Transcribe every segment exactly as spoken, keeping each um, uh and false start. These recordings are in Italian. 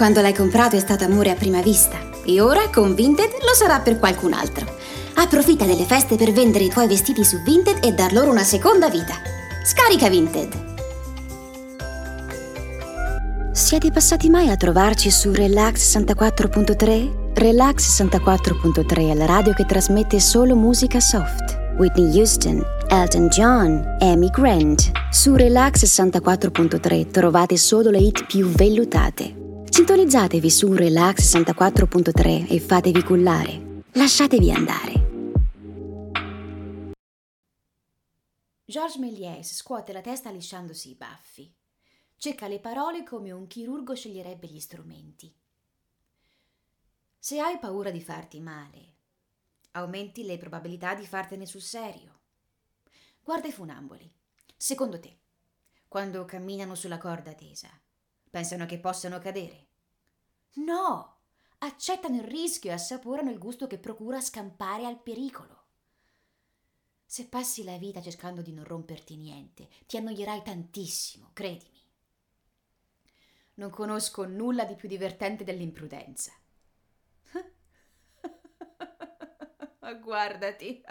Quando l'hai comprato è stato amore a prima vista e ora con Vinted lo sarà per qualcun altro. Approfitta delle feste per vendere i tuoi vestiti su Vinted e dar loro una seconda vita. Scarica Vinted. Siete passati mai a trovarci su Relax sessantaquattro punto tre? Relax sessantaquattro punto tre è la radio che trasmette solo musica soft. Whitney Houston, Elton John, Amy Grant. Su Relax sessantaquattro punto tre trovate solo le hit più vellutate. Sintonizzatevi su Relax sessantaquattro punto tre e fatevi cullare. Lasciatevi andare. Georges Méliès scuote la testa lisciandosi i baffi. Cerca le parole come un chirurgo sceglierebbe gli strumenti. Se hai paura di farti male, aumenti le probabilità di fartene sul serio. Guarda i funamboli. Secondo te, quando camminano sulla corda tesa, pensano che possano cadere? No! Accettano il rischio e assaporano il gusto che procura scampare al pericolo. Se passi la vita cercando di non romperti niente, ti annoierai tantissimo, credimi. Non conosco nulla di più divertente dell'imprudenza. Ma guardati.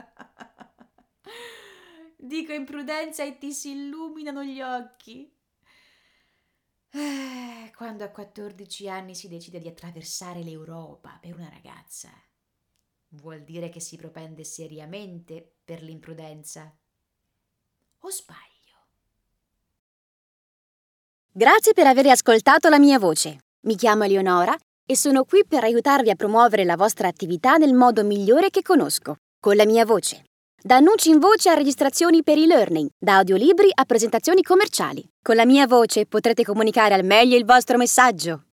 Dico imprudenza e ti si illuminano gli occhi. Eh, quando a quattordici anni si decide di attraversare l'Europa per una ragazza, vuol dire che si propende seriamente per l'imprudenza. O sbaglio? Grazie per aver ascoltato la mia voce. Mi chiamo Eleonora e sono qui per aiutarvi a promuovere la vostra attività nel modo migliore che conosco, con la mia voce. Da annunci in voce a registrazioni per e-learning, da audiolibri a presentazioni commerciali. Con la mia voce potrete comunicare al meglio il vostro messaggio.